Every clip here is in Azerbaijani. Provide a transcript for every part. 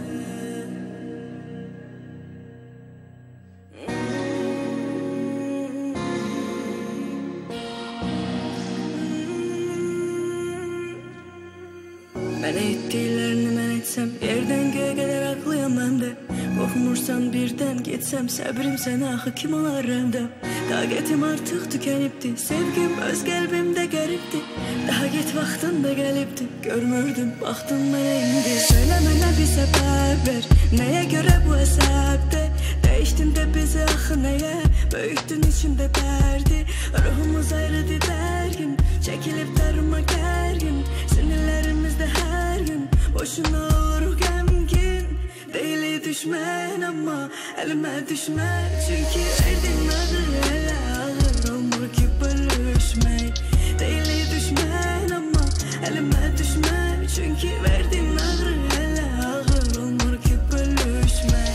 Ben ettiklerini mən etsəm, yerdən göğe qədər ağlayam məndə. Qorxmursan birdən getsəm, səbrim sənə axı kim olar rəmdə. Taqətim artıq tükənibdi, sevgim öz qəlbimdə qəribdi. Daha get vaxtın da gəlibdi, görmürdüm, baxdın mənə indi. Söylə mənə bir səbəb ver, nəyə görə bu əsəbdə? Dəyişdin də bizi axı nəyə, böyütdün içimdə dərdi. Ruhumuz ayrıdı dərgin, çəkilib darıma gərgin. Sinirlərimizdə hər gün, boşuna oluruq qəmgin. Deyili düşmən amma əlimə düşmən. Çünki verdin ağır, elə ağır olmur ki bölüşmək. Deyili düşmən amma əlimə düşmən. Çünki verdin ağır, elə ağır olmur ki bölüşmək.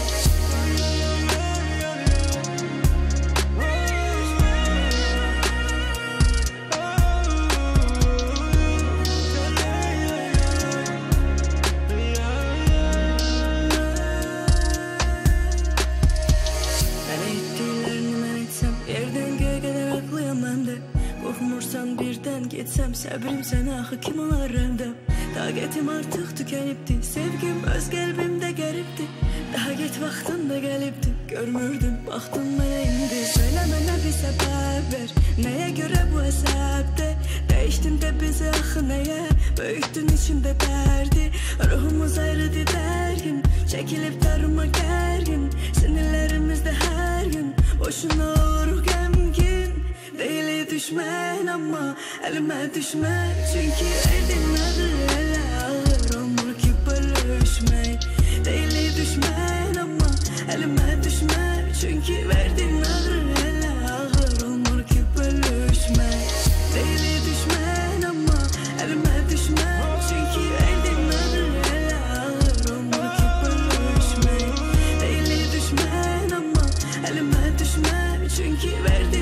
Qorxmursan birdən getsəm, səbrim sənə axı kim olar rəmdə. Taqətim artıq tükənibdi, sevgim öz qəlbimdə qəribdi. Daha get vaxtın da gəlibdi, görmürdüm, baxdın mənə indi. Söylə mənə bir səbəb ver, nəyə görə bu əsəbdə? Dəyişdin də bizi axı nəyə, böyütdün içimdə dərdi. Ruhumuz ayrıdı dərgin, çəkilib darıma gərgin. Sinirlərimizdə hər gün, boşuna oluruq qəmgin. Deyili düşmən amma əlimə düşmən. Çünki verdin ağır, elə ağır olmur ki bölüşmək. Deyili düşmən amma əlimə düşmən. Çünki verdin ağır, elə ağır olmur ki bölüşmək. Deyili düşmən amma əlimə düşmən. Çünki verdin ağır, elə ağır olmur ki bölüşmək. Deyili düşmən amma əlimə düşmən. Çünki verdin